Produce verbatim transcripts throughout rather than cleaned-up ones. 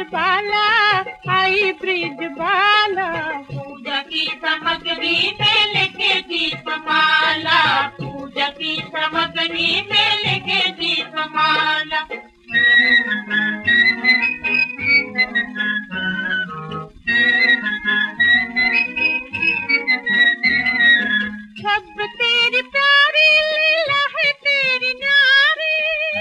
बाला, आई ब्रिज बाला। पूजा की सामग्री में लेके दीपमाला, पूजा की सामग्री में लेके दीपमाला। सब तेरी प्यारी लीला है तेरी न्यारी,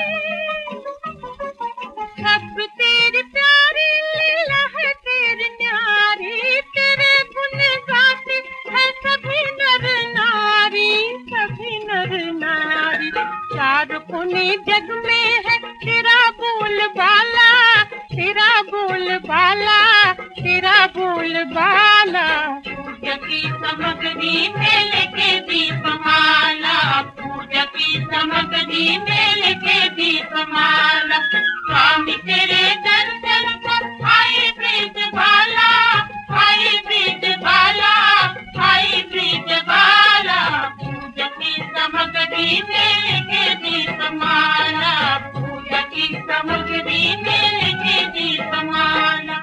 सब तेरी प्यारी लीला है तेरी न्यारी। तेरे गुण गाते हैं सभी नर नारी, सभी नर नारी। चार कोने जग में है तेरा बोल बाला, तेरा बोल बाला, तेरा बोल बाला। पूजा की सामग्री में लेके दीपमाला, पूजा की सामग्री में लेके दीपमाला। स्वामी तेरे दर्शन को आई ब्रिज बाला, आई ब्रिज बाला, आई ब्रिज बाला। पूजा की सामग्री में लेके दीपमाला, पूजा की सामग्री में लेके दीपमाला।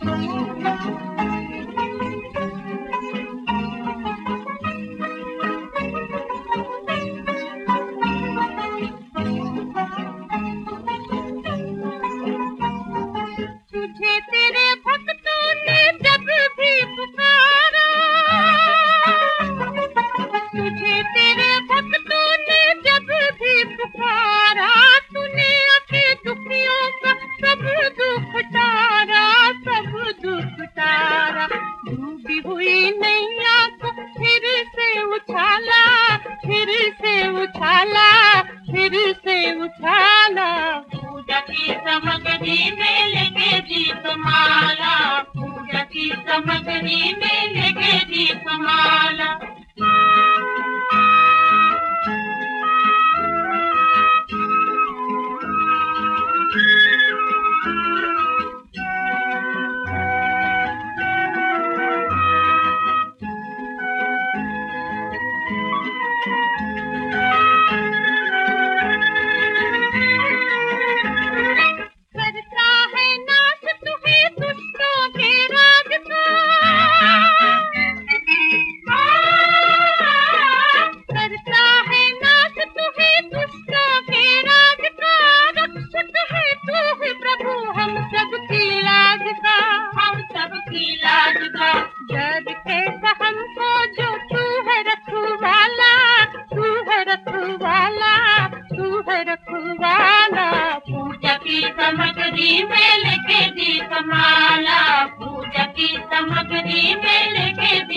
तुझे तेरे भक्तों ने जब भी पुकारा, तुझे तेरे भक्तों ने जब भी पुकारा। तूने अपने दुखियों का सब दुख टारा, सब दुख टारा। डूबी हुई नैया को फिर से उछाला, फिर से उछाला, फिर से उछाला। पूजा की सामग्री में लेके दीपमाला, पूजा की सामग्री में लेके दीपमाला। करता है नाश तुम्हें दुष्टों के राज का, करता है नाश तुम्हें दुष्टों के राज का। रक्षक है तू ही प्रभु हम सबकी लाज का, हम सबकी लाज का। डर कैसा हमको जो तू है रखवाला, तू है रखवाला, तू है रखवाला। पूजा की सामग्री में लेके दीपमाला, पूजा की सामग्री में लेके